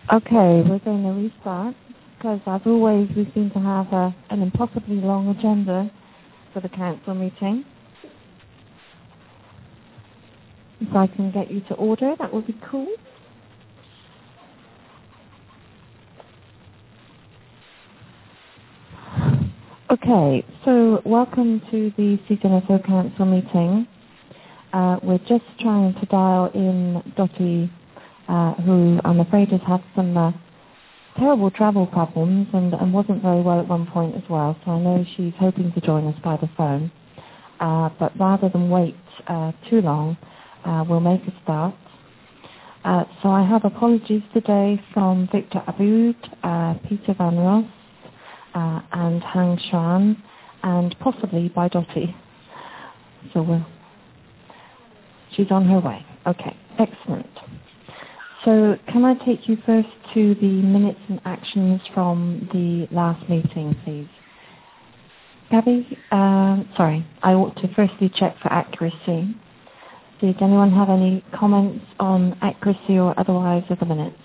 Okay, we're going to restart because, as always, we seem to have an impossibly long agenda for the council meeting. If I can get you to order, that would be cool. Okay, so welcome to the CCNSO Council meeting. We're just trying to dial in Dottie, who I'm afraid has had some terrible travel problems and wasn't very well at one point as well, so I know she's hoping to join us by the phone. But rather than wait too long, we'll make a start. So I have apologies today from Victor Aboud, Peter Van Ross, and Hang Xuan, and possibly by Dottie. So she's on her way. Okay, excellent. So can I take you first to the minutes and actions from the last meeting, please? Gabby, I ought to firstly check for accuracy. Did anyone have any comments on accuracy or otherwise of the minutes?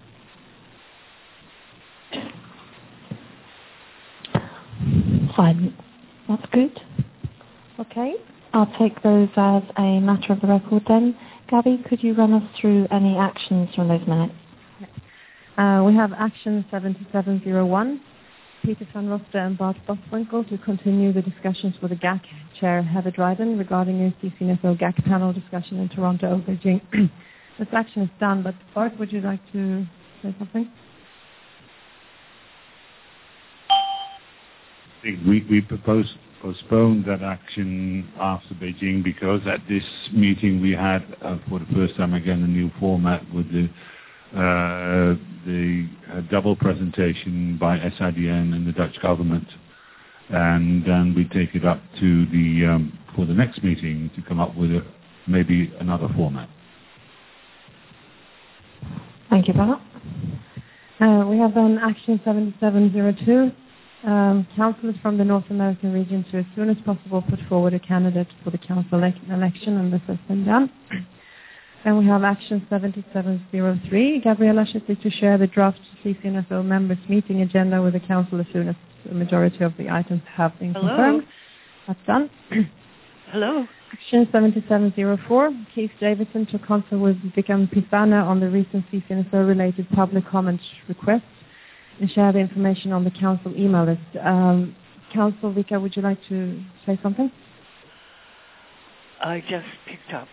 Fine. That's good. Okay. I'll take those as a matter of the record then. Gabby, could you run us through any actions from those minutes? We have action 7701, Peter van Roster and Bart Boswinkle to continue the discussions with the GAC Chair Heather Dryden regarding a CCNSO GAC panel discussion in Toronto over Beijing. This action is done, but Bart, would you like to say something? We postponed that action after Beijing because at this meeting we had, for the first time again, a new format with the double presentation by SIDN and the Dutch government, and then we take it up to the for the next meeting to come up with maybe another format. Thank you, Bart. We have then action 7702. Councillors from the North American region to as soon as possible put forward a candidate for the council election, and this has been done. Then we have action 7703. Gabriella should to share the draft CCNSO members meeting agenda with the council as soon as the majority of the items have been confirmed. That's done. Hello. Action 7704. Keith Davidson to consult with Vikram Pifana on the recent CCNSO related public comment requests and share the information on the council email list. Council Vika, would you like to say something? I just picked up.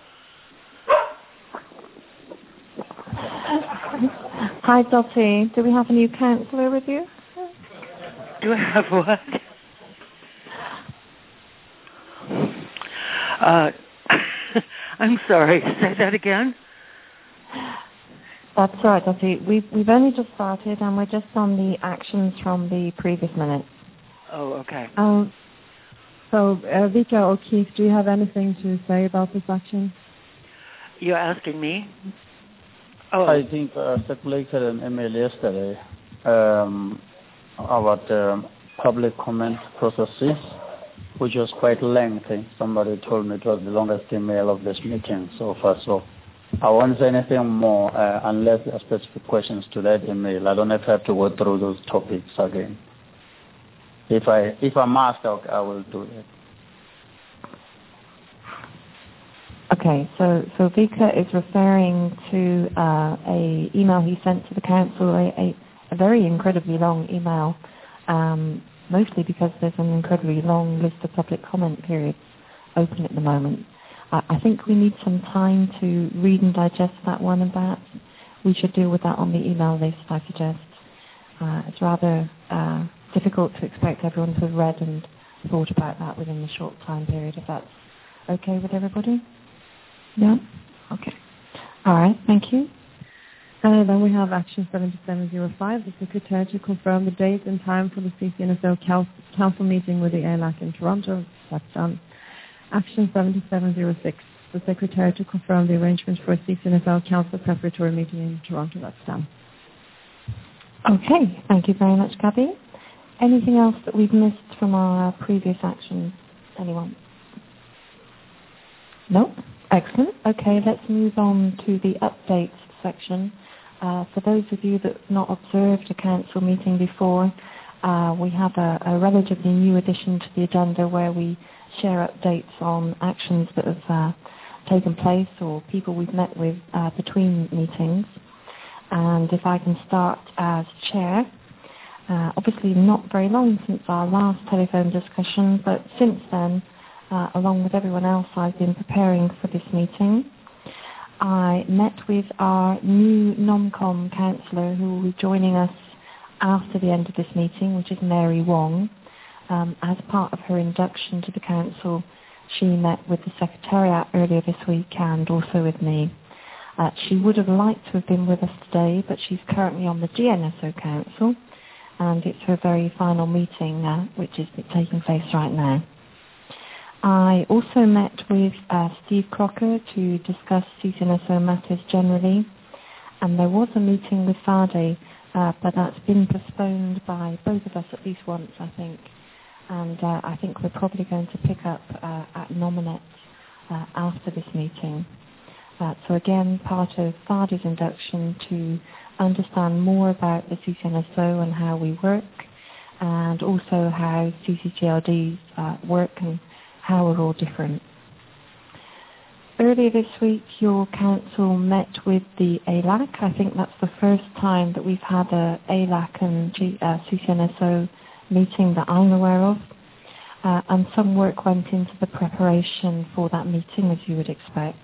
Hi, Dottie. Do we have a new councillor with you? Do I have what? I'm sorry. Say that again. That's right, Dottie. We've only just started, and we're just on the actions from the previous minutes. Oh, okay. So, Vika or Keith, do you have anything to say about this action? You're asking me? Oh. I think circulated an email yesterday about public comment processes, which was quite lengthy. Somebody told me it was the longest email of this meeting so far. So I won't say anything more unless there are specific questions to that email. I don't have to go through those topics again. If I'm asked, I will do it. Okay, so Vika is referring to a email he sent to the council, a very incredibly long email, mostly because there's an incredibly long list of public comment periods open at the moment. I think we need some time to read and digest that one, and perhaps we should deal with that on the email list, I suggest. It's rather difficult to expect everyone to have read and thought about that within a short time period, if that's okay with everybody. Yeah? Okay. All right, thank you. Then we have action 7705, the Secretary to confirm the date and time for the CCNSO council meeting with the ALAC in Toronto. That's done. Action 7706, the Secretary to confirm the arrangements for a CCNSO council preparatory meeting in Toronto. That's done. Okay, thank you very much, Gabby. Anything else that we've missed from our previous actions? Anyone? No? Excellent. Okay, let's move on to the updates section. For those of you that have not observed a council meeting before, we have a relatively new addition to the agenda where we share updates on actions that have taken place or people we've met with between meetings. And if I can start as chair, obviously not very long since our last telephone discussion, but since then, along with everyone else, I've been preparing for this meeting. I met with our new NomCom councillor who will be joining us after the end of this meeting, which is Mary Wong. As part of her induction to the council, she met with the Secretariat earlier this week and also with me. She would have liked to have been with us today, but she's currently on the GNSO Council, and it's her very final meeting, which is taking place right now. I also met with Steve Crocker to discuss CCNSO matters generally, and there was a meeting with Fade, but that's been postponed by both of us at least once, I think, and I think we're probably going to pick up at Nominet after this meeting. So again, part of Fade's induction to understand more about the CCNSO and how we work, and also how CCGLDs work and how we're all different. Earlier this week, your council met with the ALAC. I think that's the first time that we've had a ALAC and CCNSO meeting that I'm aware of. And some work went into the preparation for that meeting, as you would expect.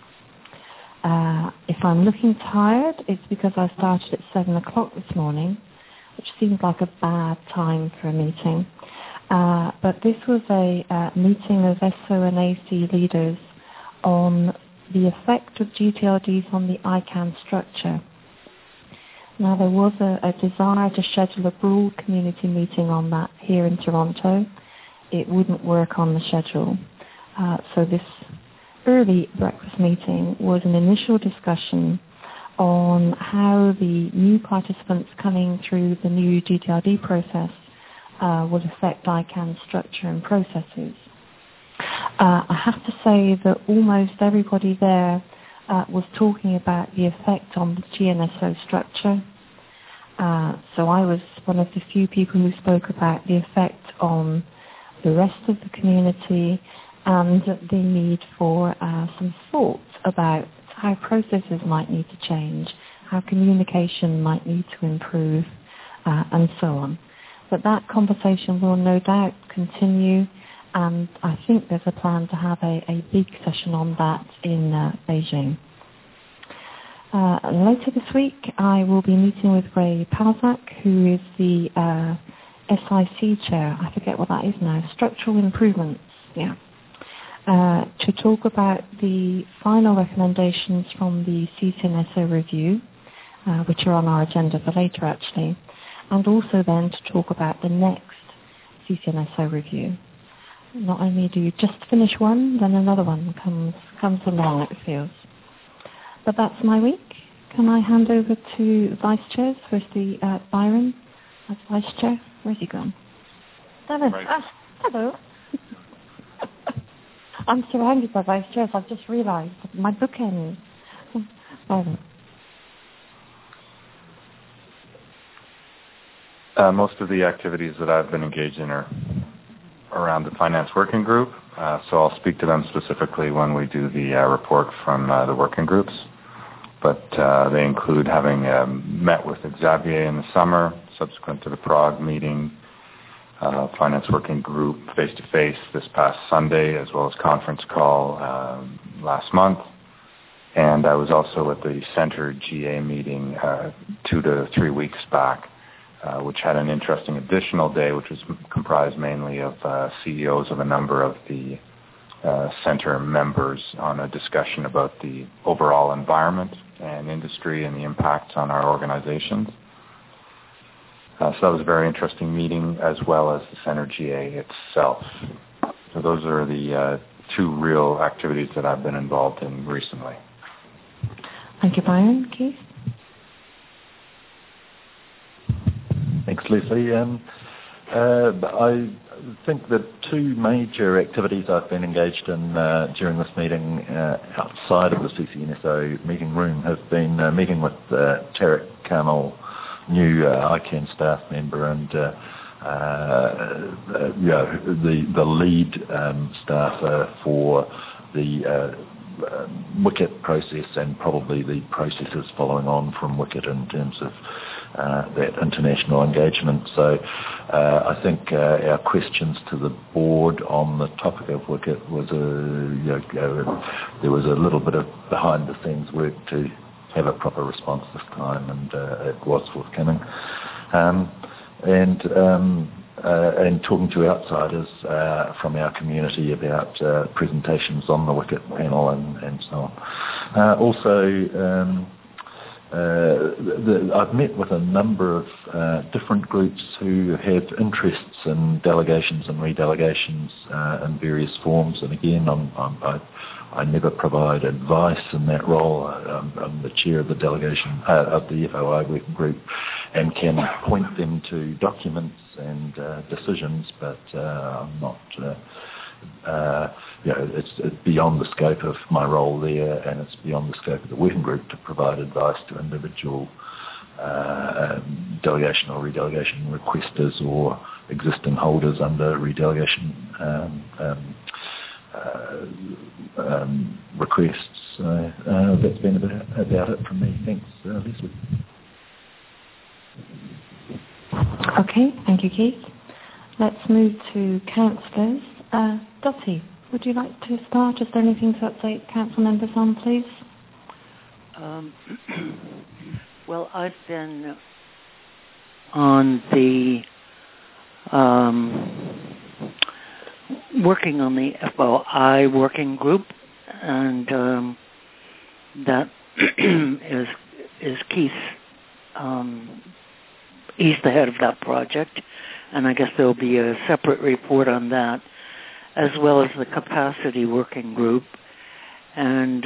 If I'm looking tired, it's because I started at 7 o'clock this morning, which seems like a bad time for a meeting. But this was a meeting of SO and AC leaders on the effect of GTLDs on the ICANN structure. Now, there was a desire to schedule a broad community meeting on that here in Toronto. It wouldn't work on the schedule. So this early breakfast meeting was an initial discussion on how the new participants coming through the new GTLD process would affect ICANN structure and processes. I have to say that almost everybody there was talking about the effect on the GNSO structure. So I was one of the few people who spoke about the effect on the rest of the community and the need for some thought about how processes might need to change, how communication might need to improve, and so on. But that conversation will no doubt continue, and I think there's a plan to have a big session on that in Beijing. Later this week, I will be meeting with Ray Palzak, who is the SIC chair. I forget what that is now. Structural improvements, yeah. To talk about the final recommendations from the CCNSO review, which are on our agenda for later actually, and also then to talk about the next CCNSO review. Not only do you just finish one, then another one comes along, it feels. But that's my week. Can I hand over to Vice Chairs? Firstly, Byron, as Vice Chair. Where's he gone? David. Right. Hello. I'm surrounded by Vice Chairs. I've just realised my bookend. Byron. Most of the activities that I've been engaged in are around the Finance Working Group, so I'll speak to them specifically when we do the report from the working groups. But they include having met with Xavier in the summer, subsequent to the Prague meeting, Finance Working Group face-to-face this past Sunday, as well as conference call last month. And I was also at the Centre GA meeting 2 to 3 weeks back, which had an interesting additional day, which was comprised mainly of CEOs of a number of the Centre members on a discussion about the overall environment and industry and the impacts on our organizations. So that was a very interesting meeting, as well as the Centre GA itself. So those are the 2 real activities that I've been involved in recently. Thank you, Byron. Keith? Thanks, Leslie. I think the two major activities I've been engaged in during this meeting outside of the CCNSO meeting room have been meeting with Tarek Kamal, new ICANN staff member, and the lead staffer for the WCIT process and probably the processes following on from WCIT in terms of that international engagement. So I think our questions to the board on the topic of WCIT was there was a little bit of behind the scenes work to have a proper response this time, and it was forthcoming. And talking to outsiders from our community about presentations on the WCIT panel and so on. Also, I've met with a number of different groups who have interests in delegations and redelegations in various forms. And again, I never provide advice in that role. I'm the chair of the delegation of the FOI working group, and can point them to documents and decisions, but I'm not. It's beyond the scope of my role there, and it's beyond the scope of the working group to provide advice to individual delegation or redelegation requesters or existing holders under redelegation requests. That's been about it from me. Thanks, Leslie. Okay, thank you, Keith. Let's move to councillors. Dottie, would you like to start? Is there anything to update council members on, please? Well, I've been on the working on the FOI working group, and that is Keith. He's the head of that project, and I guess there'll be a separate report on that, as well as the capacity working group, and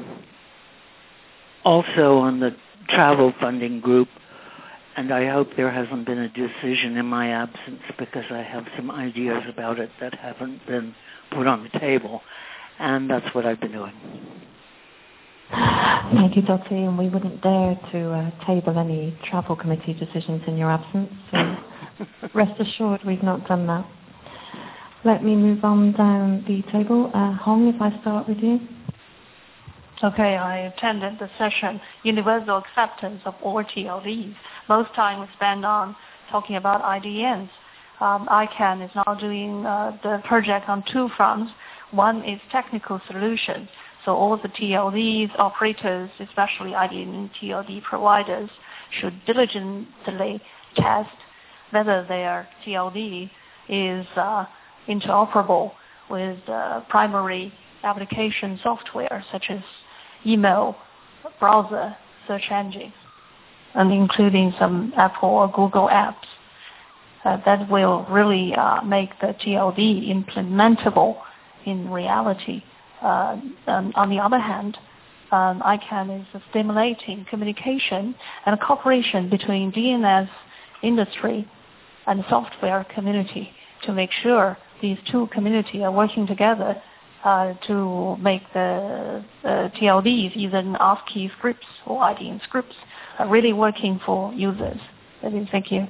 also on the travel funding group. And I hope there hasn't been a decision in my absence, because I have some ideas about it that haven't been put on the table. And that's what I've been doing. Thank you, Dottie. And we wouldn't dare to table any travel committee decisions in your absence. So rest assured we've not done that. Let me move on down the table. Hong, if I start with you. Okay, I attended the session, Universal Acceptance of all TLDs. Most time was spent on talking about IDNs. ICANN is now doing the project on two fronts. One is technical solutions. So all the TLDs, operators, especially IDN TLD providers, should diligently test whether their TLD is interoperable with primary application software such as email, browser, search engines, and including some Apple or Google apps. That will really make the TLD implementable in reality. On the other hand, ICANN is stimulating communication and cooperation between DNS industry and software community to make sure these two communities are working together to make the TLDs, either in ASCII scripts or IDN scripts, really working for users. Thank you.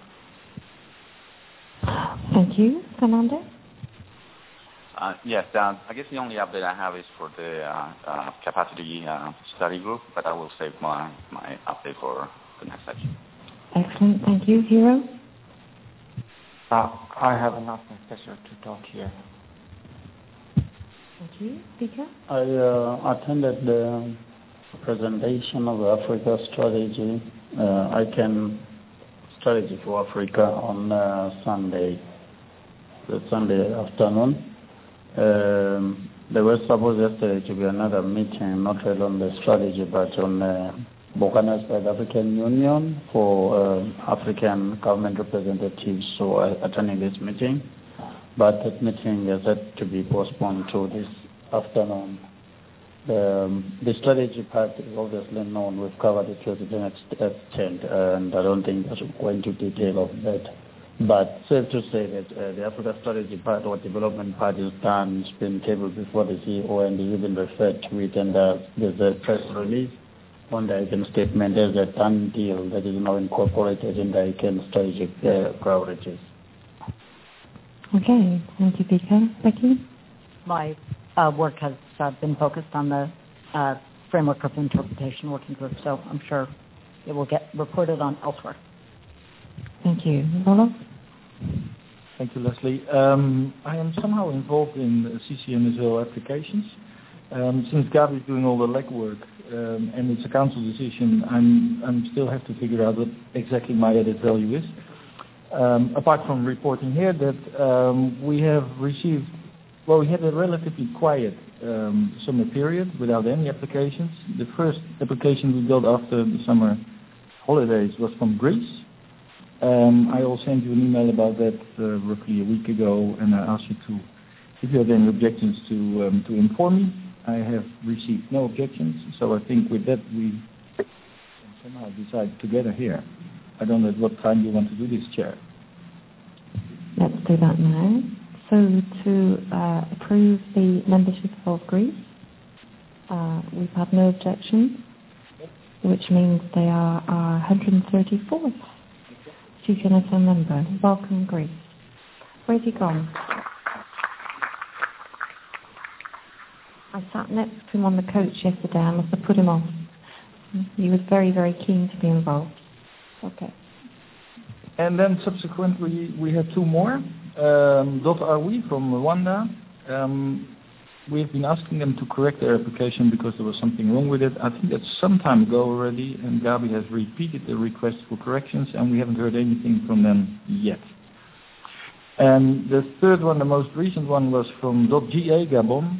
Thank you. Fernando? Yes, I guess the only update I have is for the capacity study group, but I will save my update for the next section. Excellent. Thank you. Hero? I have nothing special to talk here. Thank you. Speaker? I attended the presentation of the Africa strategy, ICANN strategy for Africa on Sunday afternoon. There was supposed yesterday to be another meeting, not really on the strategy, but on organized by the African Union for African government representatives who are attending this meeting. But that meeting is set to be postponed to this afternoon. The strategy part is obviously known. We've covered it to the next extent, and I don't think I'm going to detail of that But safe to say that the Africa Strategy part or development part is done. It's been tabled before the CEO and it's been referred to it, and there's a press release on the ICANN statement as a done deal that is now incorporated in the ICANN strategic priorities. Okay, thank you, Vika. Becky? My work has been focused on the Framework of Interpretation Working Group, so I'm sure it will get reported on elsewhere. Thank you. Roloff? Thank you, Leslie. I am somehow involved in CCNSO applications. Since Gabi is doing all the legwork and it's a council decision, I'm still have to figure out what exactly my added value is. Apart from reporting here that we have received, well, we had a relatively quiet summer period without any applications. The first application we got after the summer holidays was from Greece. I will send you an email about that roughly a week ago, and I asked you to, if you have any objections, to inform me. I have received no objections, so I think with that we can somehow decide together here. I don't know at what time you want to do this, Chair. Let's do that now. So to approve the membership of Greece, we've had no objections, which means they are our 134th CCNSO member. Welcome, Greece. Where's he gone? I sat next to him on the coach yesterday. I must have put him off. He was very, very keen to be involved. Okay. And then subsequently we have two more. Dot Arwi from Rwanda. We've been asking them to correct their application because there was something wrong with it. I think that's some time ago already, and Gabi has repeated the request for corrections, and we haven't heard anything from them yet. And the third one, the most recent one, was from .ga Gabon,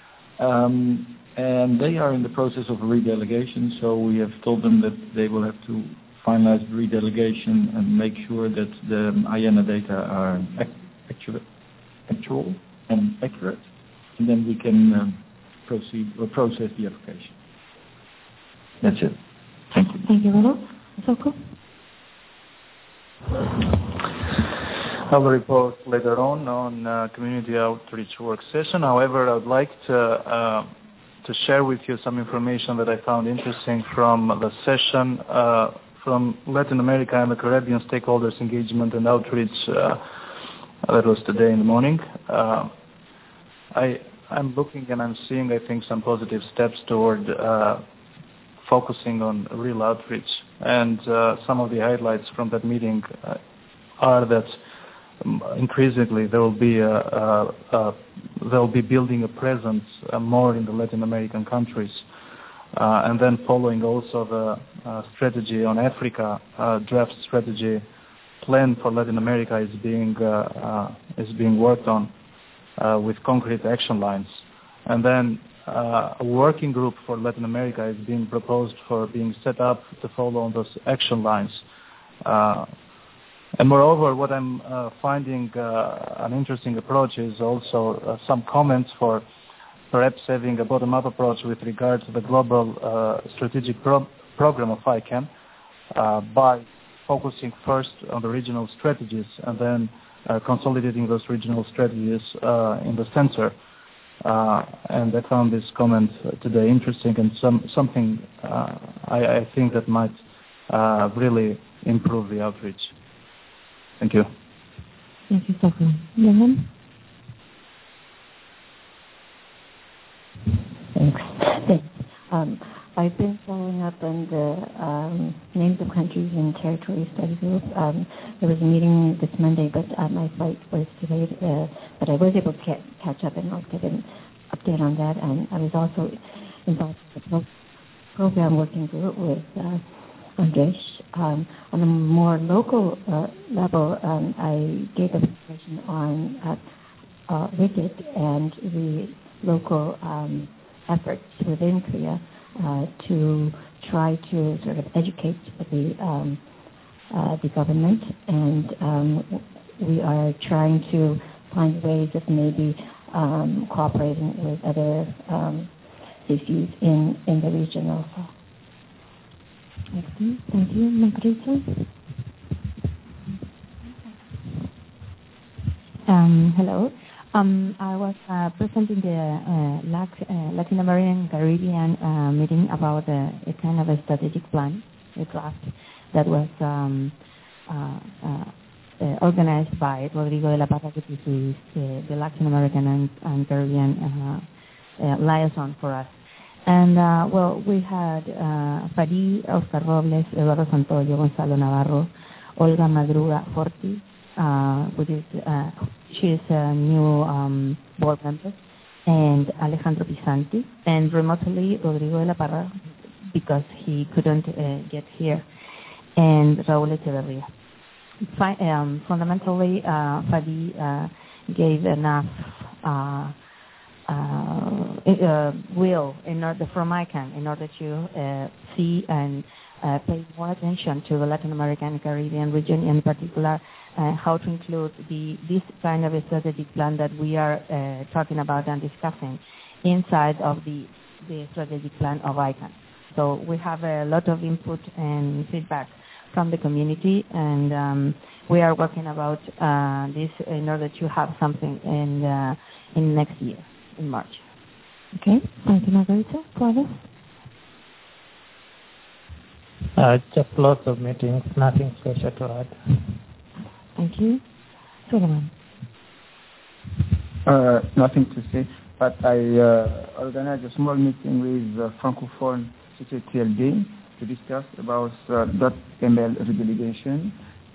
and they are in the process of redelegation, so we have told them that they will have to finalize the redelegation and make sure that the IANA data are actual and accurate, and then we can proceed or process the application. That's it. Thank you. Thank you, Roloff. Soko? I will report later on community outreach work session. However, I would like to share with you some information that I found interesting from the session from Latin America and the Caribbean stakeholders engagement and outreach that was today in the morning. I'm looking and I'm seeing, I think, some positive steps toward focusing on real outreach. And some of the highlights from that meeting are that increasingly there will be building a presence more in the Latin American countries. And then following also the strategy on Africa, draft strategy plan for Latin America is being worked on with concrete action lines. And then a working group for Latin America is being proposed for being set up to follow on those action lines. And moreover, what I'm finding an interesting approach is also some comments for perhaps having a bottom-up approach with regard to the global strategic program of ICANN by focusing first on the regional strategies and then consolidating those regional strategies in the center. And I found this comment today interesting and something I think that might really improve the outreach. Thank you. Thank you, Stefan. Johan? Thanks. I've been following up on the names of countries and territory study group. There was a meeting this Monday, but my flight was delayed, but I was able to catch up, and I'll give an update on that. And I was also involved in the program working group with Andres. On a more local level, I gave a presentation on WICET and the local efforts within Korea to try to sort of educate the government, and we are trying to find ways of maybe cooperating with other issues in the region also. Excellent. Thank you. Margarita? Hello. I was presenting the Latin American Caribbean meeting about a kind of a strategic plan, a draft that was organized by Rodrigo de la Parra, which is the Latin American and Caribbean liaison for us. And we had Farid, Oscar Robles, Eduardo Santoyo, Gonzalo Navarro, Olga Madruga Forti, which is she is a new board member, and Alejandro Pisanti, and remotely Rodrigo de la Parra because he couldn't get here, and Raúl Echeverría. Fundamentally, Farid gave enough will in order from ICANN in order to see and pay more attention to the Latin American and Caribbean region, in particular how to include this kind of a strategic plan that we are talking about and discussing inside of the strategic plan of ICANN. So we have a lot of input and feedback from the community, and we are working about this in order to have something in next year, in March. Okay, thank you, Margarita. Travis? Just lots of meetings, nothing special to add. Thank you. Suleiman? Nothing to say, but I organized a small meeting with Francophone CCTLD to discuss about .ml redelegation,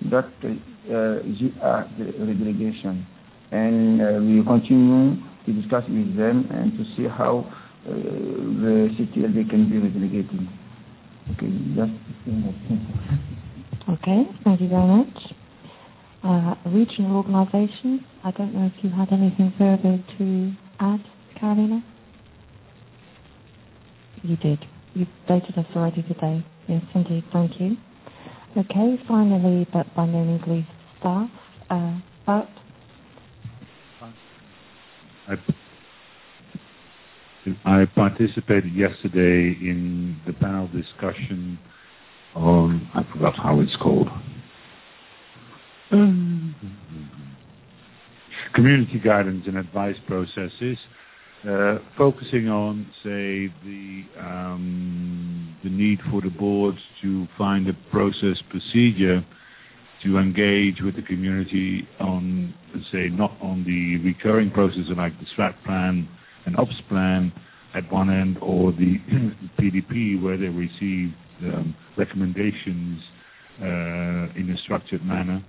.gr redelegation, and we continue to discuss with them and to see how the CTLD can be redelegated. Okay, that's okay, thank you very much. Regional organisations, I don't know if you had anything further to add, Carolina? You did. You updated us already today. Yes, indeed, thank you. Okay, finally, but by no means least, staff. Bart? I participated yesterday in the panel discussion on, I forgot how it's called, community guidance and advice processes, focusing on, say, the need for the boards to find a process procedure to engage with the community on, say, not on the recurring processes like the strat plan and ops plan at one end, or the PDP where they receive recommendations in a structured manner.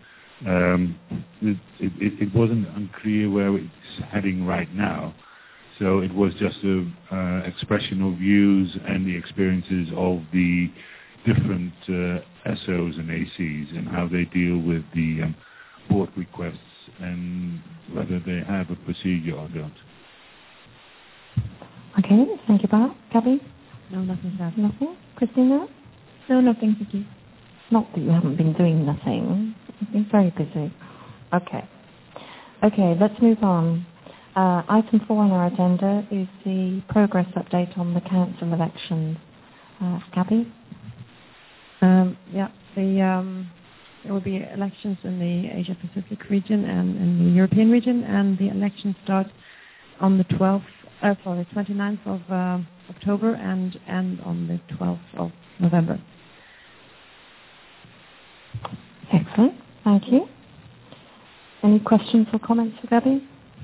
It wasn't unclear where it's heading right now. So it was just an expression of views and the experiences of the different SOs and ACs and how they deal with the board requests and whether they have a procedure or don't. Okay, thank you, Bart. Gabby? No, nothing to add. Nothing? Christina? No, nothing, thank you. Not that you haven't been doing nothing. You've been very busy. Okay. Okay, let's move on. Item 4 on our agenda is the progress update on the council elections. Gabby? There will be elections in the Asia-Pacific region and in the European region, and the elections start on the 29th of October and on the 12th of November. Excellent, thank you. Any questions or comments for Gabby?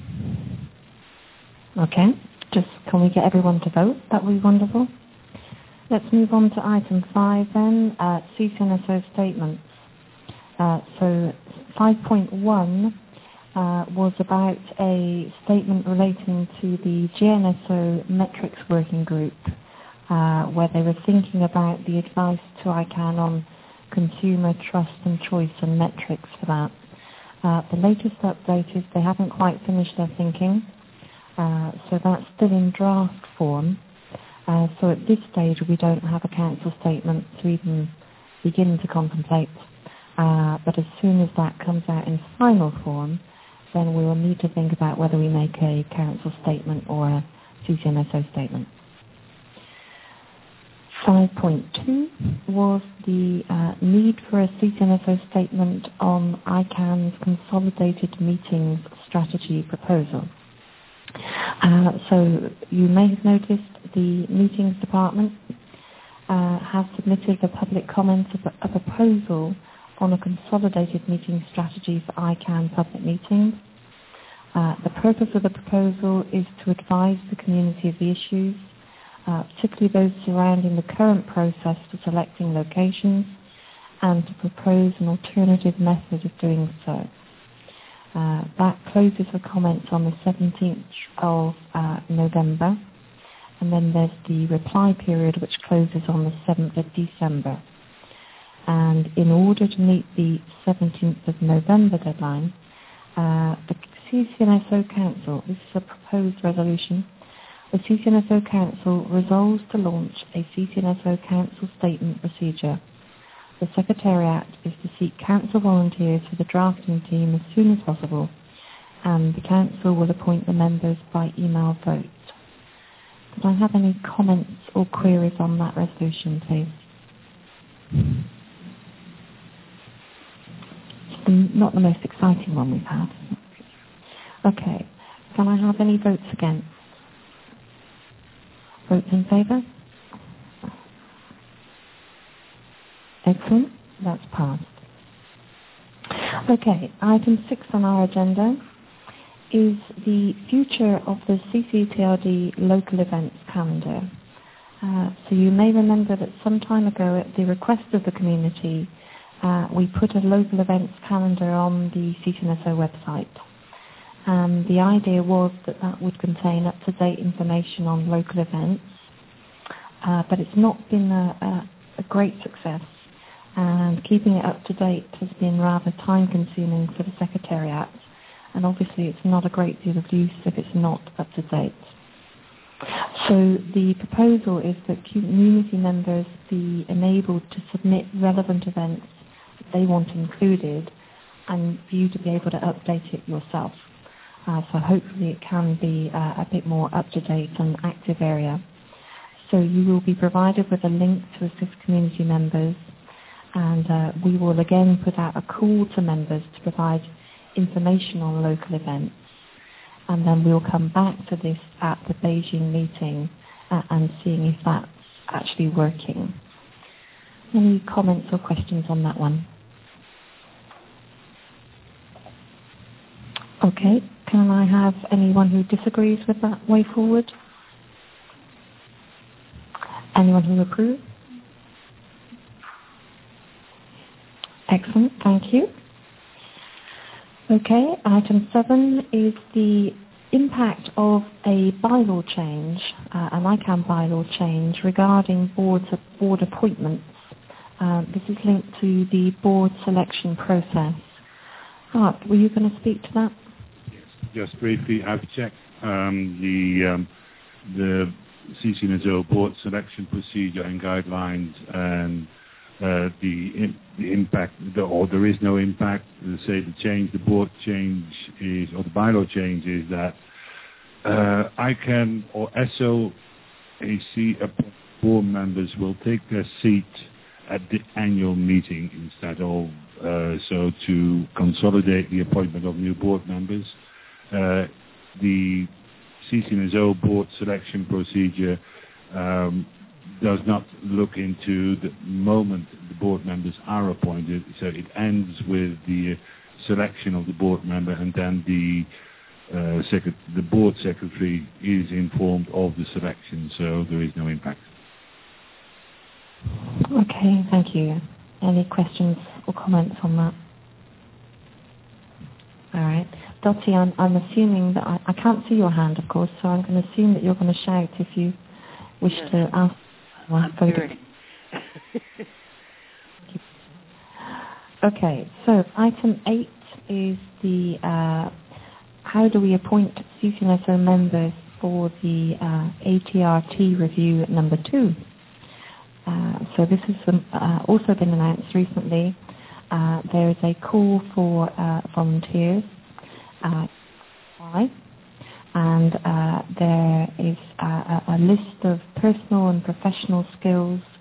Okay, just can we get everyone to vote? That would be wonderful. Let's move on to item 5 then, CCNSO statements. So 5.1 was about a statement relating to the GNSO metrics working group, where they were thinking about the advice to ICANN on consumer trust and choice and metrics for that. The latest update is they haven't quite finished their thinking, so that's still in draft form. So at this stage we don't have a council statement to even begin to contemplate. But as soon as that comes out in final form, then we will need to think about whether we make a council statement or a CCNSO statement. 5.2 was the need for a CCNSO statement on ICANN's consolidated meetings strategy proposal. So you may have noticed the meetings department has submitted a public comment of a proposal on a consolidated meeting strategy for ICANN public meetings. The purpose of the proposal is to advise the community of the issues, particularly those surrounding the current process for selecting locations, and to propose an alternative method of doing so. That closes the comments on the 17th of November, and then there's the reply period which closes on the 7th of December. And in order to meet the 17th of November deadline, the CCNSO Council, this is a proposed resolution, the CCNSO Council resolves to launch a CCNSO Council statement procedure. The Secretariat is to seek Council volunteers for the drafting team as soon as possible, and the Council will appoint the members by email vote. Could I have any comments or queries on that resolution, please? It's not the most exciting one we've had. Okay. Can I have any votes against? Votes in favour? Excellent. That's passed. Okay. Item 6 on our agenda is the future of the CCTRD local events calendar. So you may remember that some time ago, at the request of the community, we put a local events calendar on the CCNSO website. And the idea was that that would contain up-to-date information on local events, but it's not been a great success. And keeping it up to date has been rather time-consuming for the Secretariat, and obviously it's not a great deal of use if it's not up to date. So the proposal is that community members be enabled to submit relevant events that they want included, and for you to be able to update it yourself. So hopefully it can be a bit more up-to-date and active area. So you will be provided with a link to assist community members, and we will again put out a call to members to provide information on local events. And then we'll come back to this at the Beijing meeting and seeing if that's actually working. Any comments or questions on that one? Okay. Can I have anyone who disagrees with that way forward? Anyone who approves? Excellent, thank you. Okay, item 7 is the impact of a bylaw change, an ICANN bylaw change regarding board appointments. This is linked to the board selection process. Art, were you going to speak to that? Just briefly, I've checked the CCNSO board selection procedure and guidelines, and the impact, or there is no impact. Say the board change is, or the bylaw change is that ICANN or SOAC board members will take their seat at the annual meeting instead of so to consolidate the appointment of new board members. The CCNSO board selection procedure does not look into the moment the board members are appointed, so it ends with the selection of the board member, and then the board secretary is informed of the selection, so there is no impact. Okay, thank you. Any questions or comments on that? All right. Dottie, I'm assuming that I can't see your hand, of course, so I'm going to assume that you're going to shout if you wish to ask. Okay, so item 8 is the how do we appoint CCNSO members for the ATRT review number 2. So this has also been announced recently. There is a call for volunteers, and there is a list of personal and professional skills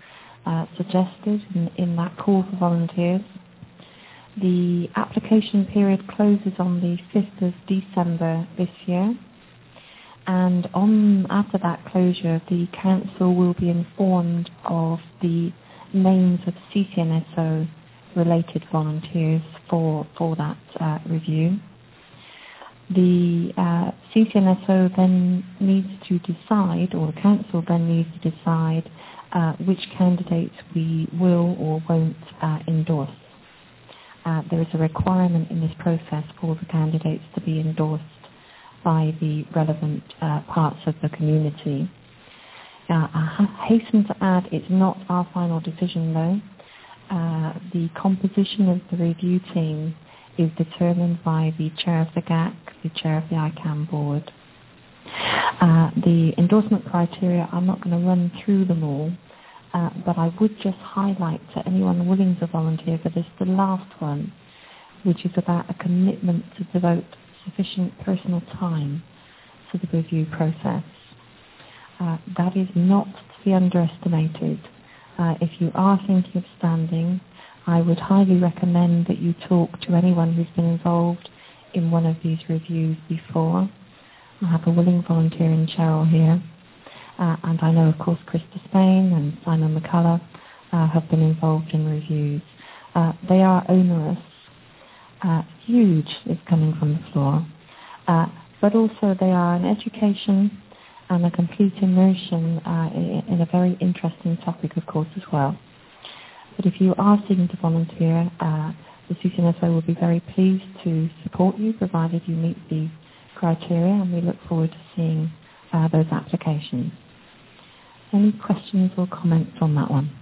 suggested in that call for volunteers. The application period closes on the 5th of December this year, and after that closure, the Council will be informed of the names of CCNSO related volunteers for that review. The CCNSO then needs to decide, or the Council then needs to decide, which candidates we will or won't endorse. There is a requirement in this process for the candidates to be endorsed by the relevant parts of the community. I hasten to add, it's not our final decision though. The composition of the review team is determined by the chair of the GAC, the chair of the ICANN board. The endorsement criteria, I'm not going to run through them all, but I would just highlight to anyone willing to volunteer for this, the last one, which is about a commitment to devote sufficient personal time to the review process. That is not to be underestimated. If you are thinking of standing, I would highly recommend that you talk to anyone who's been involved in one of these reviews before. I have a willing volunteer in Cheryl here, and I know, of course, Krista Spain and Simon McCullough have been involved in reviews. They are onerous. Huge is coming from the floor, but also they are an education and a complete immersion in a very interesting topic, of course, as well. But if you are seeking to volunteer, the CCNSO will be very pleased to support you, provided you meet the criteria, and we look forward to seeing those applications. Any questions or comments on that one?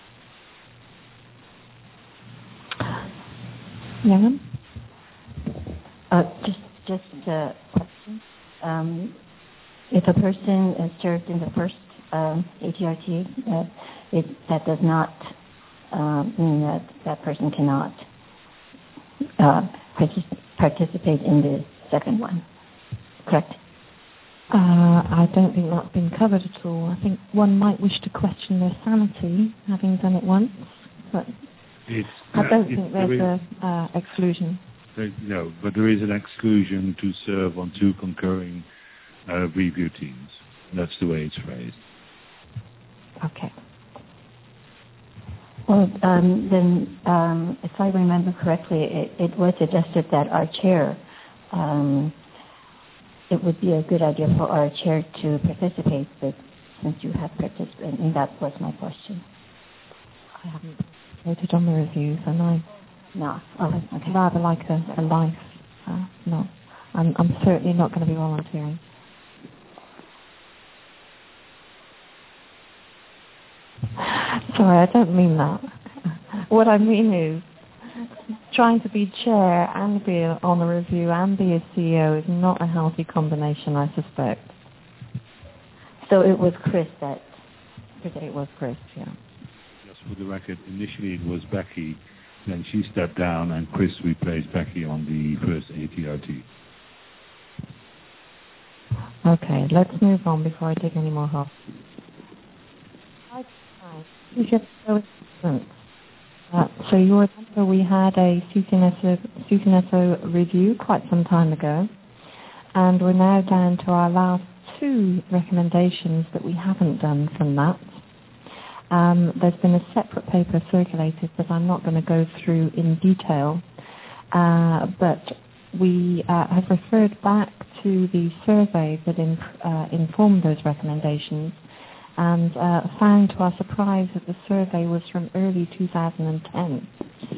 Young? Just a question. If a person is served in the first ATRT, that does not mean that person cannot participate in the second one, correct? I don't think that's been covered at all. I think one might wish to question their sanity, having done it once, but I don't think there's an exclusion. No, but there is an exclusion to serve on two concurring review teams. That's the way it's phrased. Okay. Well, then, if I remember correctly, it was suggested that our chair, it would be a good idea for our chair to participate, but since you have participated, and that was my question. I haven't voted on the reviews, and I okay. rather like a life. No, I'm certainly not going to be volunteering. Sorry, I don't mean that. What I mean is, trying to be chair and be on a review and be a CEO is not a healthy combination, I suspect. So it was Chris that... It was Chris, yeah. Just for the record, initially it was Becky, then she stepped down and Chris replaced Becky on the first ATRT. Okay, let's move on before I dig any more holes. So you remember we had a CCNSO review quite some time ago, and we're now down to our last two recommendations that we haven't done from that. There's been a separate paper circulated that I'm not going to go through in detail, but we have referred back to the survey that informed those recommendations, and found to our surprise that the survey was from early 2010.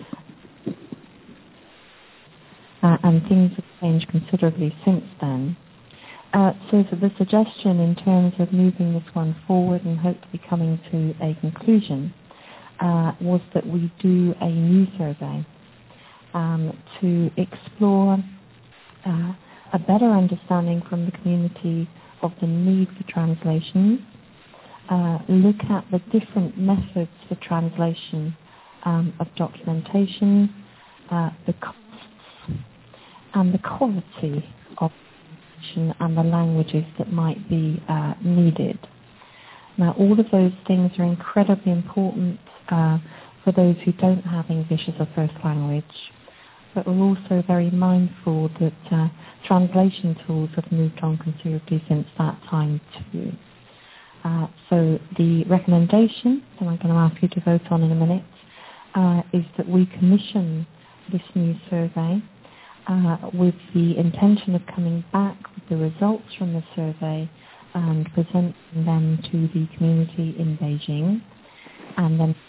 And things have changed considerably since then. So the suggestion in terms of moving this one forward and hopefully coming to a conclusion was that we do a new survey to explore a better understanding from the community of the need for translation, look at the different methods for translation of documentation, the costs and the quality of and the languages that might be needed. Now, all of those things are incredibly important for those who don't have English as a first language. But we're also very mindful that translation tools have moved on considerably since that time too. So the recommendation that I'm going to ask you to vote on in a minute is that we commission this new survey with the intention of coming back with the results from the survey and presenting them to the community in Beijing. And then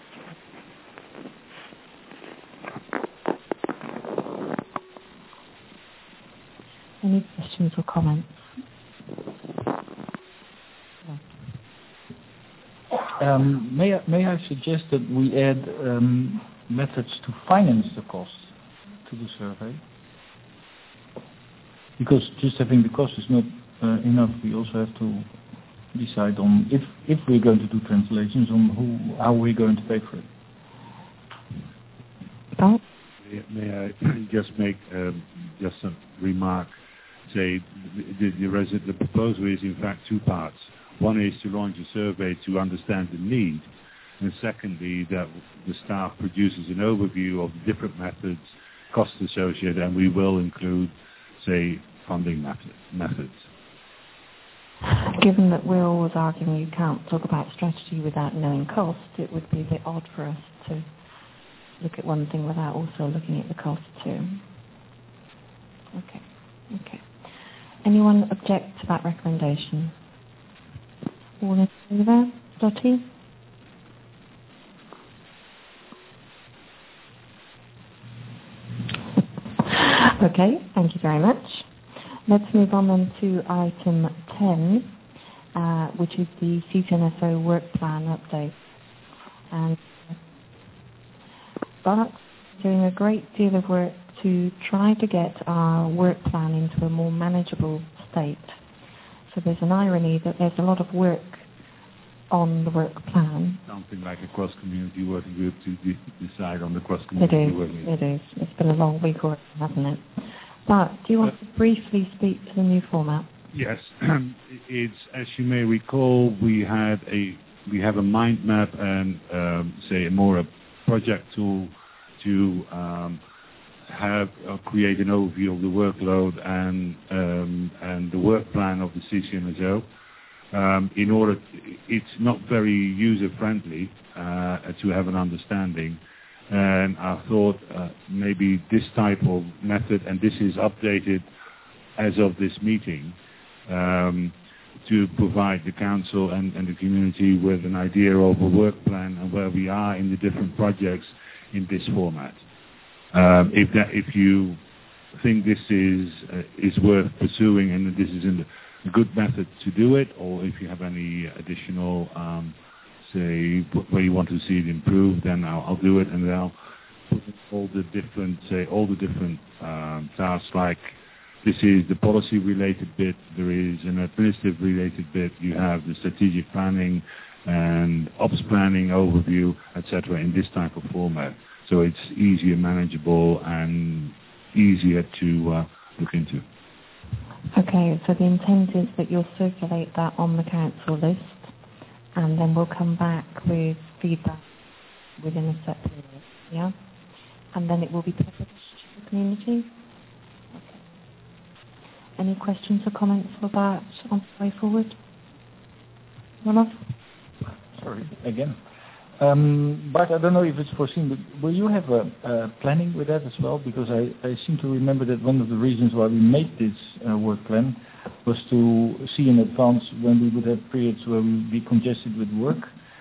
any questions or comments? May I suggest that we add methods to finance the cost to the survey? Because just having the cost is not enough. We also have to decide on if we're going to do translations, on how we're going to pay for it. Oh. May I just make just a remark? Say the proposal is in fact two parts. One is to launch a survey to understand the need, and secondly, that the staff produces an overview of the different methods, costs associated, and we will include, say, funding methods. Given that we're always arguing you can't talk about strategy without knowing cost, it would be a bit odd for us to look at one thing without also looking at the cost too. Okay. Anyone object to that recommendation? All in favour? Dottie? Okay, thank you very much. Let's move on then to item 10, which is the CCNSO work plan update. And Bart's doing a great deal of work to try to get our work plan into a more manageable state. So there's an irony that there's a lot of work on the work plan. Something like a cross-community working group to decide on the cross-community working group. It is. It's been a long week already, hasn't it? But do you want to briefly speak to the new format? Yes. It's, as you may recall, we have a mind map and say a project tool to create an overview of the workload and the work plan of the CCNSO. It's not very user friendly to have an understanding. And I thought maybe this type of method, and this is updated as of this meeting, to provide the council and the community with an idea of a work plan and where we are in the different projects in this format. If you think this is worth pursuing and this is a good method to do it, or if you have any additional say where you want to see it improved, then I'll do it, and then I'll put all the different tasks. Like this is the policy related bit, there is an administrative related bit, you have the strategic planning and ops planning overview, etc. in this type of format. So it's easier, manageable, and easier to look into. Okay, so the intent is that you'll circulate that on the council list, and then we'll come back with feedback within a set period, yeah? And then it will be published to the community? Okay. Any questions or comments about on the way forward? Roloff? Sorry, again. Bart, I don't know if it's foreseen, but will you have a planning with that as well? Because I seem to remember that one of the reasons why we made this work plan was to see in advance when we would have periods where we would be congested with work.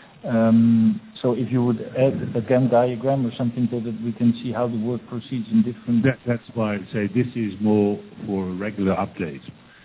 So if you would add a Gantt diagram or something so that we can see how the work proceeds in different... That's why I say this is more for a regular update.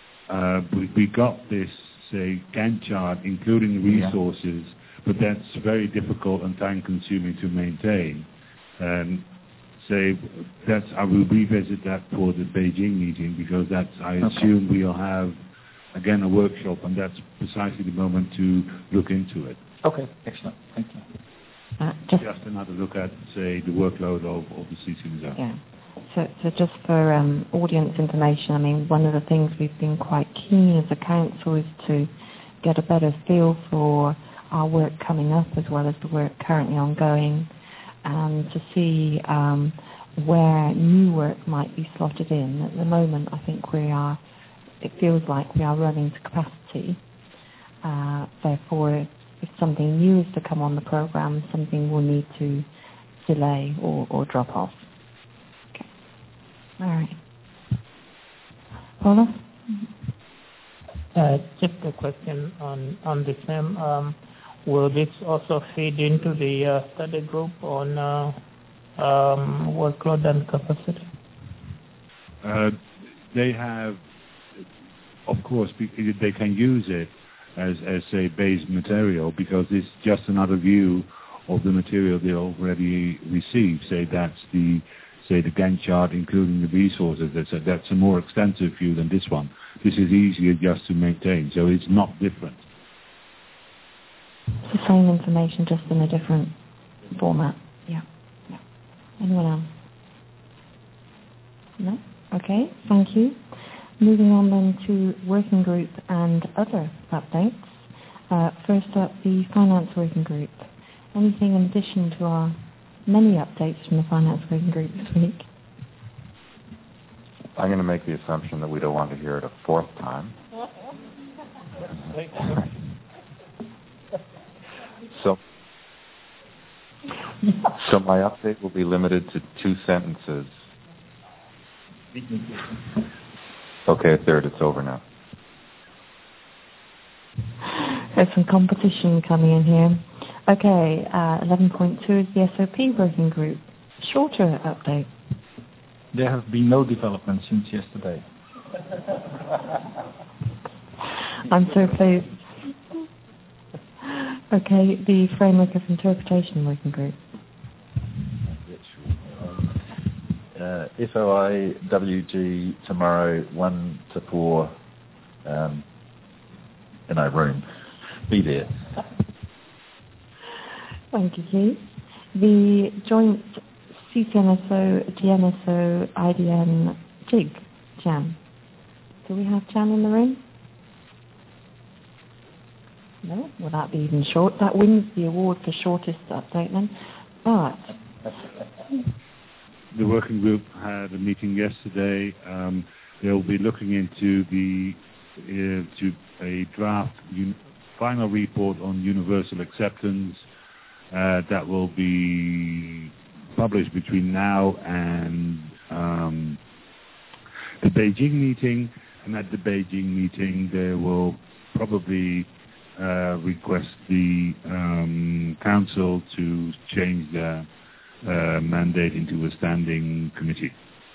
We got this, say, Gantt chart, including resources, but that's very difficult and time-consuming to maintain. And say I will revisit that for the Beijing meeting, because I assume we'll have again a workshop, and that's precisely the moment to look into it. Okay, excellent. Thank you. Just another look at, say, the workload of the CCNSO. Yeah. So just for audience information, I mean, one of the things we've been quite keen as a council is to get a better feel for our work coming up as well as the work currently ongoing, and to see where new work might be slotted in. At the moment, I think it feels like we are running to capacity. Therefore, if something new is to come on the program, something will need to delay or drop off. Okay. All right. Paula? Just a question on the same. Will this also feed into the study group on workload and capacity? They have, of course, they can use it as a base material, because it's just another view of the material they already received. Say that's the Gantt chart, including the resources. That's a more extensive view than this one. This is easier just to maintain, so it's not different. It's the same information, just in a different format. Yeah. Anyone else? No? Okay, thank you. Moving on then to working group and other updates. First up, the finance working group. Anything in addition to our many updates from the finance working group this week? I'm going to make the assumption that we don't want to hear it a fourth time. So my update will be limited to 2 sentences. Okay, a third. It's over now. There's some competition coming in here. Okay, 11.2 is the SOP working group. Shorter update. There have been no developments since yesterday. I'm so pleased. Okay, the framework of interpretation working group. FOI WG tomorrow 1 to 4 in our room. Be there. Thank you, Keith. The joint CCNSO, GNSO, IDN JIG Jam. Do we have Jam in the room? No? Will that be even short? That wins the award for shortest update then. But the working group had a meeting yesterday. They'll be looking into to a draft final report on universal acceptance that will be published between now and the Beijing meeting. And at the Beijing meeting, they will probably request the council to change their mandate into a standing committee.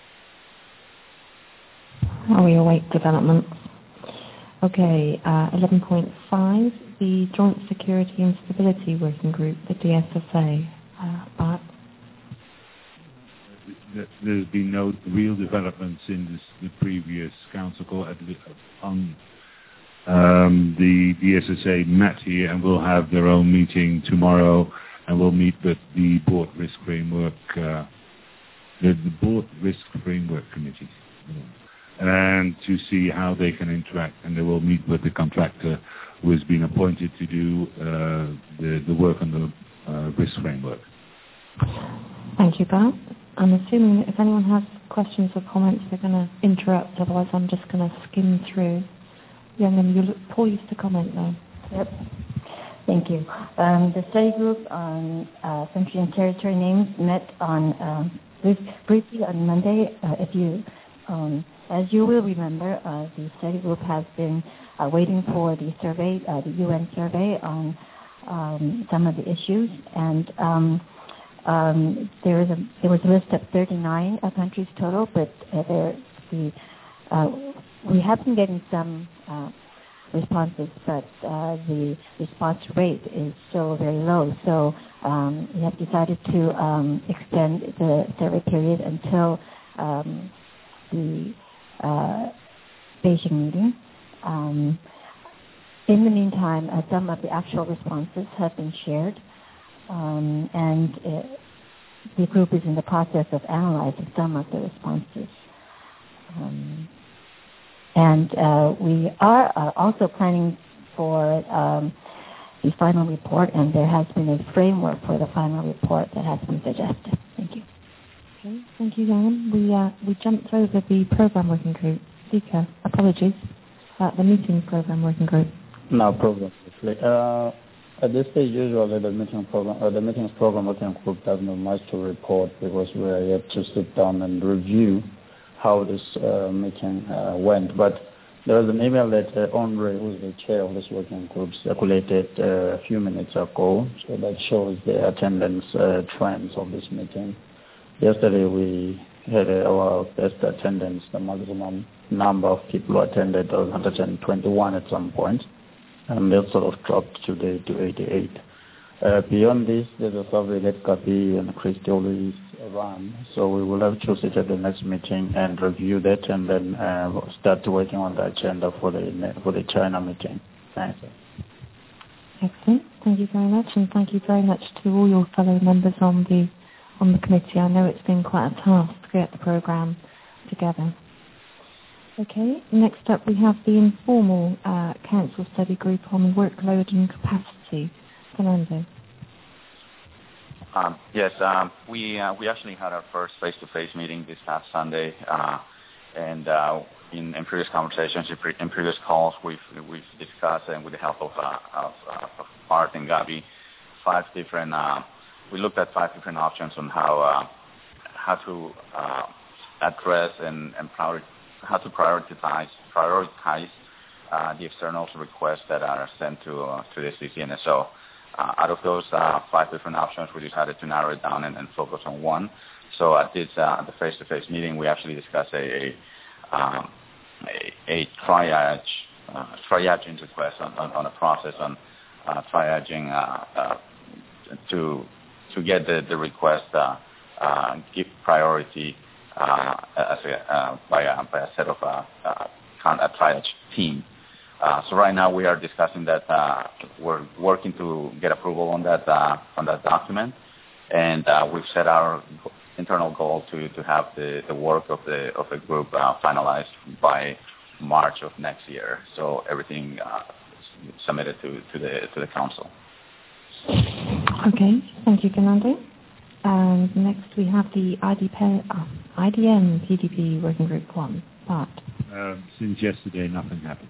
We await developments. Okay, 11.5, the Joint Security and Stability Working Group, the DSSA. Bart? There's been no real developments in the previous council call. The DSSA met here and will have their own meeting tomorrow, and will meet with the Board Risk Framework, the Board Risk Framework Committee, and to see how they can interact. And they will meet with the contractor who has been appointed to do the work on the risk framework. Thank you, Bart. I'm assuming that if anyone has questions or comments, they're going to interrupt. Otherwise, I'm just going to skim through. Young, you look poised to comment now. Yep. Thank you. The study group on country and territory names met on briefly on Monday. As you will remember, the study group has been waiting for the survey, the UN survey on some of the issues, and there was a list of 39 countries total, but we have been getting some responses, but the response rate is still very low. So we have decided to extend the survey period until the Beijing meeting. In the meantime, some of the actual responses have been shared, and the group is in the process of analyzing some of the responses. And we are also planning for the final report, and there has been a framework for the final report that has been suggested. Thank you. Okay, thank you, Jan. We jumped over the program working group. Zika, apologies. The meeting program working group. No problem. At this stage, usually the meetings program working group does not much to report because we are yet to sit down and review how this meeting went. But there was an email that Andre, who is the chair of this working group, circulated a few minutes ago, so that shows the attendance trends of this meeting. Yesterday we had our best attendance. The maximum number of people who attended was 121 at some point, and that sort of dropped today to 88. Beyond this, there's a survey that Gabi and Christioli run, so we will have to sit at the next meeting and review that, and then start working on the agenda for the China meeting. Thanks. Excellent. Thank you very much, and thank you very much to all your fellow members on the committee. I know it's been quite a task to get the program together. Okay, next up we have the informal council study group on workload and capacity. Fernando. Yes, we actually had our first face-to-face meeting this past Sunday, and in previous conversations, in previous calls, we've discussed, and with the help of Art and Gabi, we looked at 5 different options on how to address and how to prioritize the external requests that are sent to the CCNSO. Out of those 5 different options, we decided to narrow it down and focus on one. So at the face-to-face meeting, we actually discussed a triaging request on a process on triaging to get the request give priority by a set of a triage team. So right now we are discussing that. We're working to get approval on that document, and we've set our internal goal to have the work of the group finalized by March of next year. So everything submitted to the council. Okay, thank you, Fernando. And next we have the IDN PDP working group 1. Bart. Since yesterday, nothing happened.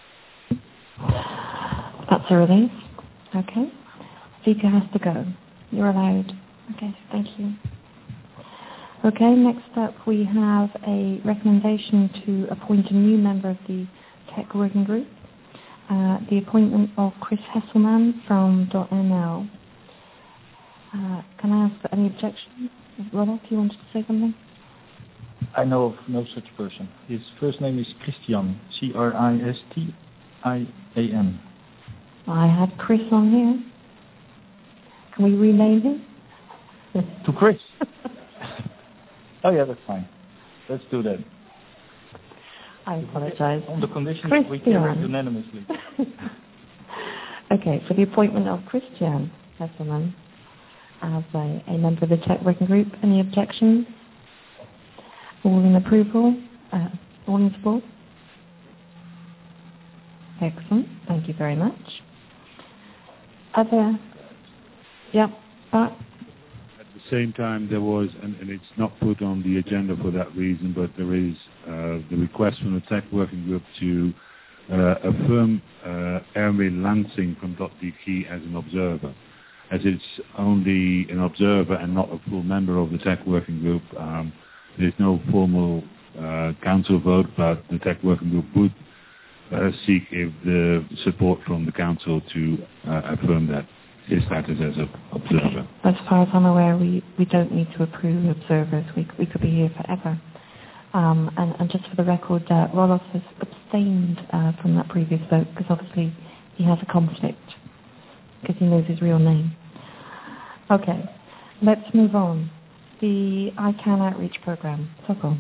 That's a relief. Okay. Zika has to go. You're allowed. Okay, thank you. Okay, next up we have a recommendation to appoint a new member of the Tech Working Group. The appointment of Chris Hesselman from .nl. Can I ask for any objections? Ronald, you wanted to say something? I know of no such person. His first name is Christian, Christian. I had Chris on here. Can we rename him? To Chris? Oh yeah, that's fine. Let's do that. I apologize. On the condition Christian. that we carry it unanimously. Okay, for the appointment of Christian Hesselman as a member of the Tech Working Group. Any objections? All in approval? All in support? Excellent. Thank you very much. Other? Yep. At the same time, there was, and it's not put on the agenda for that reason, but there is the request from the Tech Working Group to affirm Erwin Lansing from .dk as an observer. As it's only an observer and not a full member of the Tech Working Group, there's no formal council vote, but the Tech Working Group would seek if the support from the council to affirm that his status as an observer. As far as I'm aware, we don't need to approve observers. We could be here forever. And just for the record, Roloff has abstained from that previous vote because obviously he has a conflict because he knows his real name. Okay, let's move on. The ICANN outreach program. Sokol.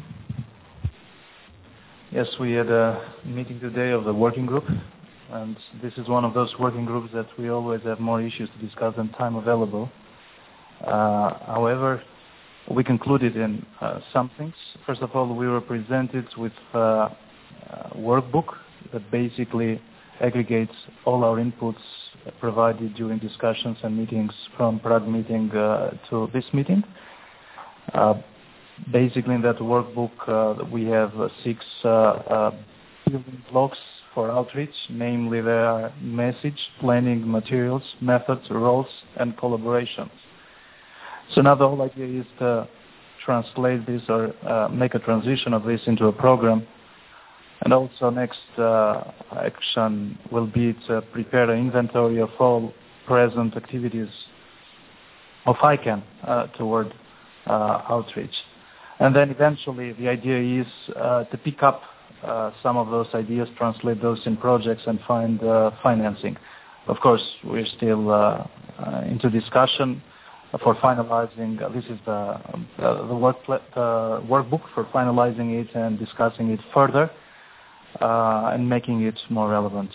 Yes, we had a meeting today of the working group, and this is one of those working groups that we always have more issues to discuss than time available. However, we concluded in some things. First of all, we were presented with a workbook that basically aggregates all our inputs provided during discussions and meetings from Prague meeting to this meeting. Basically, in that workbook, we have 6 building blocks for outreach, namely the message, planning, materials, methods, roles, and collaborations. So now the whole idea is to translate this or make a transition of this into a program. And also next action will be to prepare an inventory of all present activities of ICANN toward outreach. And then eventually the idea is to pick up some of those ideas, translate those in projects and find financing. Of course, we're still into discussion for finalizing. This is the workbook for finalizing it and discussing it further and making it more relevant.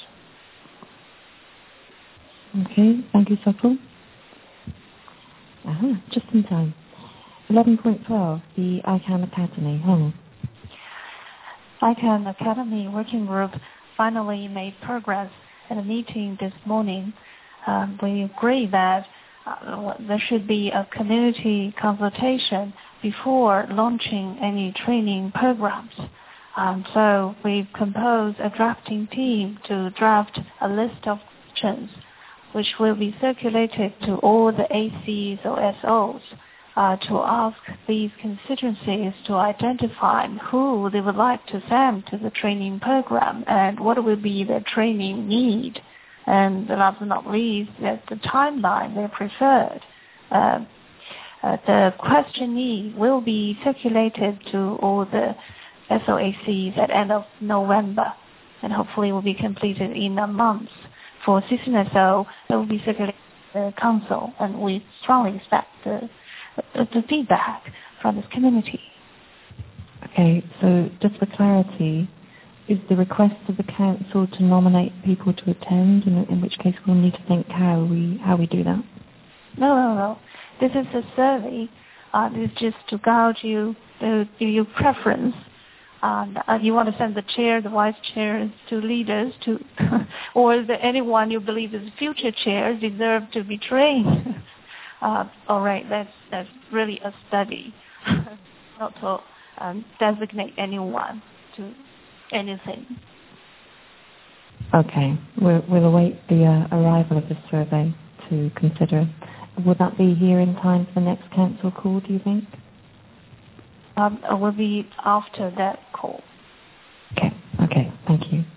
Okay, thank you, Sokol. Just in time. 11.12, the ICANN Academy. ICANN Academy Working Group finally made progress at a meeting this morning. We agree that there should be a community consultation before launching any training programs. So we've composed a drafting team to draft a list of questions which will be circulated to all the ACs or SOs to ask these constituencies to identify who they would like to send to the training program and what will be their training need. And last but not least, the timeline they preferred. The questionnaire will be circulated to all the SOACs at end of November, and hopefully will be completed in a month. For CCNSO, it will be circulated to the council, and we strongly expect the feedback from this community. Okay, so just for clarity, is the request of the council to nominate people to attend, in which case we'll need to think how we do that? No. This is a survey. This is just to guide you, to give you preference. You want to send the chair, the vice chairs to leaders, or anyone you believe is future chair deserve to be trained. All right, that's really a study, not to designate anyone to anything. Okay, we'll await the arrival of the survey to consider. Will that be here in time for the next council call, do you think? It will be after that call. Okay, thank you.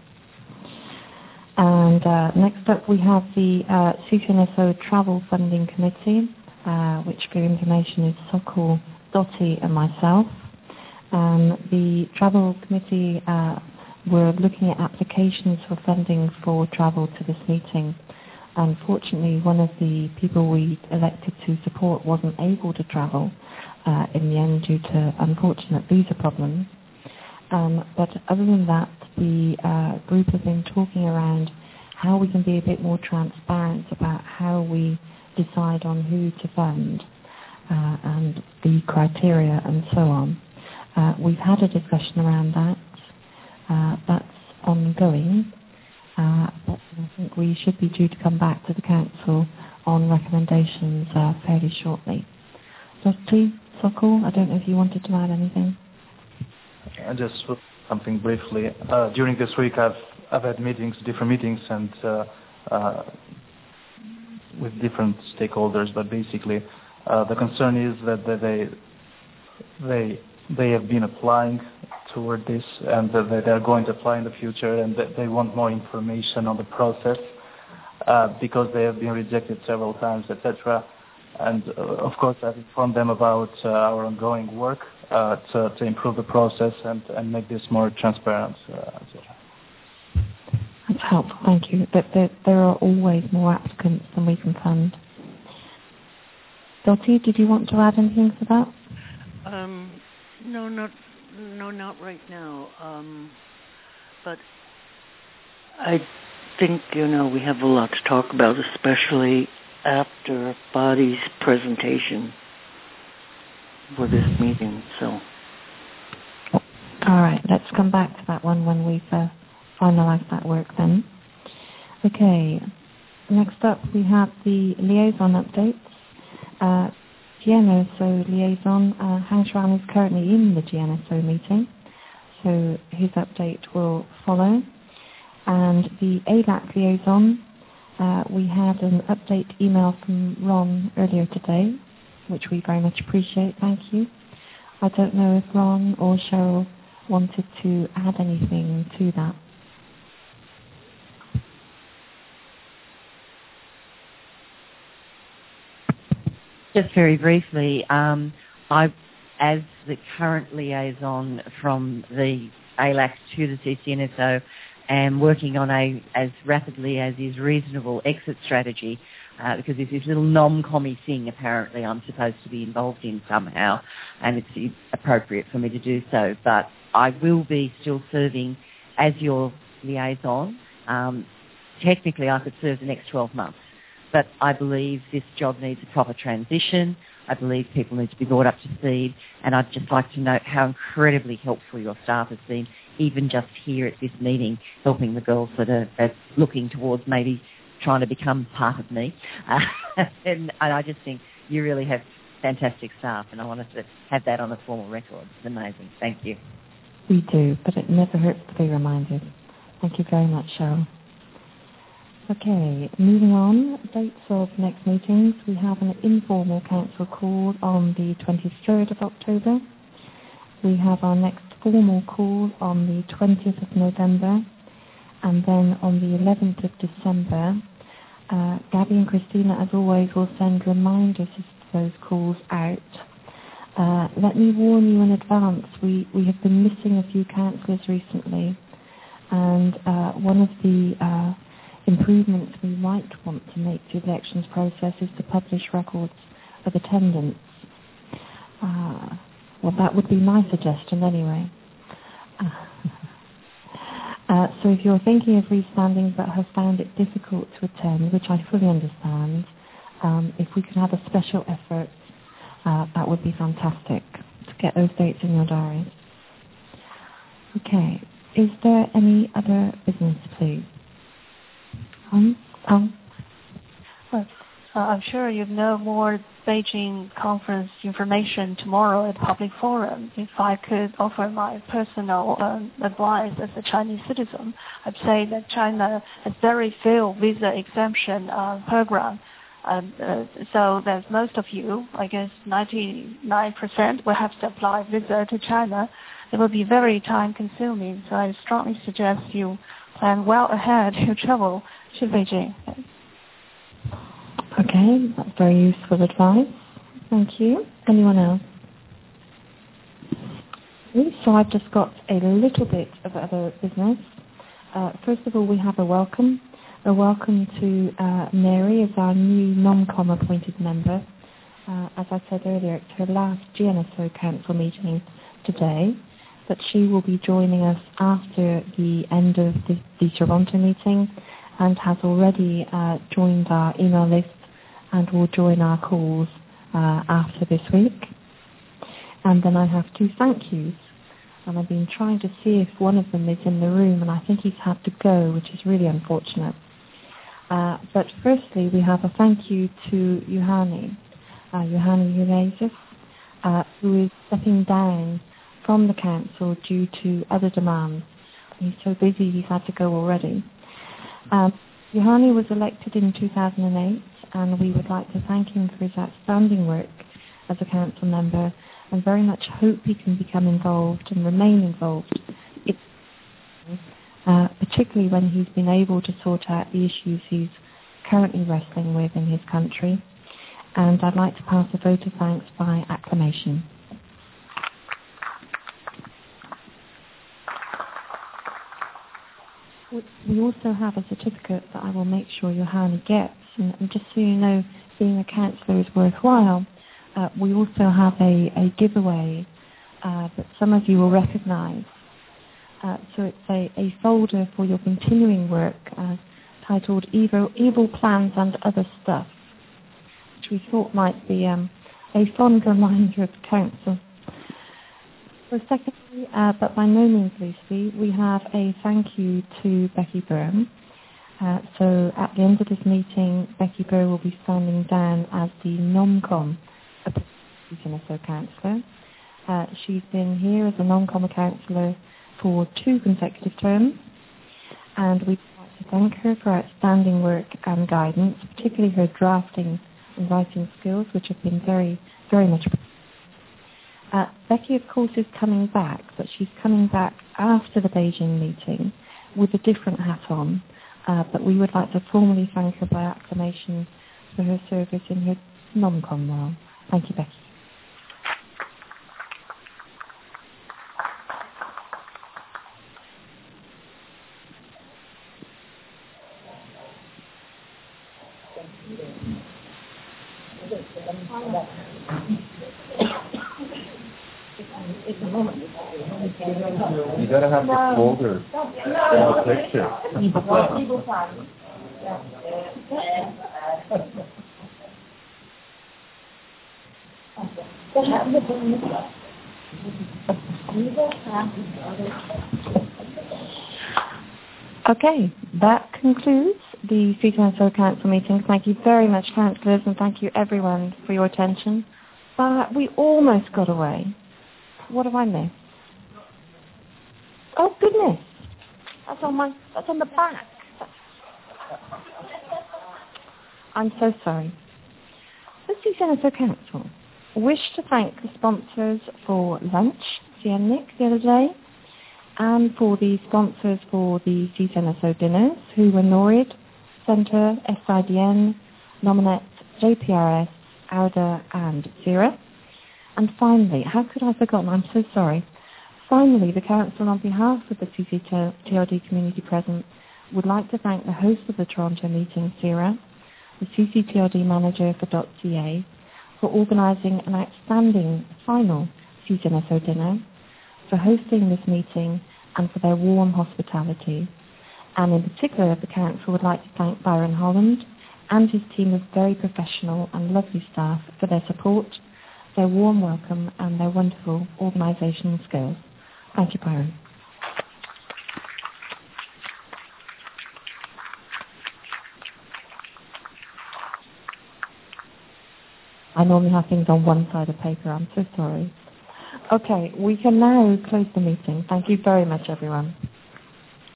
And next up we have the CCNSO Travel Funding Committee, which for information is Sokol, Dottie and myself. The Travel Committee were looking at applications for funding for travel to this meeting. Unfortunately, one of the people we elected to support wasn't able to travel in the end due to unfortunate visa problems. But other than that, the group has been talking around how we can be a bit more transparent about how we decide on who to fund and the criteria and so on. We've had a discussion around that. That's ongoing. But I think we should be due to come back to the council on recommendations fairly shortly. Dottie, Sokol, I don't know if you wanted to add anything. Just something briefly. During this week, I've had different meetings, and with different stakeholders. But basically, the concern is that they have been applying toward this, and that they are going to apply in the future, and that they want more information on the process because they have been rejected several times, etc. And of course, I've informed them about our ongoing work to improve the process and make this more transparent, etc. That's helpful, thank you. But there are always more applicants than we can fund. Dottie, did you want to add anything to that? No, not right now. But I think, we have a lot to talk about, especially after Body's presentation for this meeting. So. All right, let's come back to that one when we've finalised that work then. Okay, next up we have the liaison updates. GNSO liaison, Hang Xuan is currently in the GNSO meeting, so his update will follow. And the ALAC liaison, we had an update email from Ron earlier today, which we very much appreciate, thank you. I don't know if Ron or Cheryl wanted to add anything to that. Just very briefly, I, as the current liaison from the ALAC to the CCNSO, am working on as rapidly as is reasonable exit strategy, because there's this little non-commie thing apparently I'm supposed to be involved in somehow, and it's appropriate for me to do so. But I will be still serving as your liaison. Technically, I could serve the next 12 months. But I believe this job needs a proper transition. I believe people need to be brought up to speed. And I'd just like to note how incredibly helpful your staff has been, even just here at this meeting, helping the girls that are looking towards maybe trying to become part of me. And I just think you really have fantastic staff, and I wanted to have that on a formal record. It's amazing. Thank you. We do, but it never hurts to be reminded. Thank you very much, Cheryl. Okay, moving on, dates of next meetings. We have an informal council call on the 23rd of October. We have our next formal call on the 20th of November. And then on the 11th of December, Gabby and Christina, as always, will send reminders of those calls out. Let me warn you in advance, we have been missing a few councillors recently. And one of the improvements we might want to make to the elections process is to publish records of attendance. Well, that would be my suggestion anyway. So if you're thinking of restanding but have found it difficult to attend, which I fully understand, if we could have a special effort, that would be fantastic to get those dates in your diary. Okay, is there any other business, please? Well, I'm sure you know more Beijing conference information tomorrow at public forum. If I could offer my personal advice as a Chinese citizen, I'd say that China has very few visa exemption program. So that most of you, I guess 99%, will have to apply visa to China. It will be very time consuming. So I strongly suggest you plan well ahead your travel to Beijing. Okay, that's very useful advice. Thank you. Anyone else? So I've just got a little bit of other business. First of all, we have a welcome. A welcome to Mary as our new non-com appointed member. As I said earlier, it's her last GNSO Council meeting today, but she will be joining us after the end of the Toronto meeting and has already joined our email list and will join our calls after this week. And then I have two thank yous, and I've been trying to see if one of them is in the room, and I think he's had to go, which is really unfortunate. But firstly, we have a thank you to Juhani Hunezis, who is stepping down from the council due to other demands. He's so busy he's had to go already. Juhani was elected in 2008, and we would like to thank him for his outstanding work as a council member and very much hope he can become involved and remain involved, particularly when he's been able to sort out the issues he's currently wrestling with in his country. And I'd like to pass a vote of thanks by acclamation. We also have a certificate that I will make sure Johanna gets. And just so you know, being a councillor is worthwhile. We also have a giveaway that some of you will recognise. So it's a folder for your continuing work titled Evil Plans and Other Stuff, which we thought might be a fond reminder of the council. So secondly, but by no means leastly, we have a thank you to Becky Byrne. So at the end of this meeting, Becky Burr will be standing down as the NomCom CCNSO councillor. She's been here as a NomCom councillor for 2 consecutive terms, and we'd like to thank her for outstanding work and guidance, particularly her drafting and writing skills, which have been very, very much appreciated. Becky, of course, is coming back, but she's coming back after the Beijing meeting with a different hat on. But we would like to formally thank her by acclamation for her service in her NomCom role. Thank you, Becky. You gotta have the folder, the picture. Okay, that concludes the CCNSO Council meeting. Thank you very much, councillors, and thank you everyone for your attention. But we almost got away. What have I missed? Oh goodness, that's on the back. I'm so sorry. The CCNSO Council wish to thank the sponsors for lunch, Siennik, the other day, and for the sponsors for the CCNSO dinners, who were NORID, Centre, SIDN, Nominet, JPRS, AUDA, and CIRA. And finally, how could I have forgotten? I'm so sorry. Finally, the Council, on behalf of the CCTLD community present, would like to thank the host of the Toronto meeting, CIRA, the CCTLD manager for .ca, for organising an outstanding final CCNSO dinner, for hosting this meeting, and for their warm hospitality. And in particular, the Council would like to thank Byron Holland and his team of very professional and lovely staff for their support, their warm welcome, and their wonderful organisational skills. Thank you, Byron. I normally have things on one side of paper. I'm so sorry. Okay, we can now close the meeting. Thank you very much, everyone.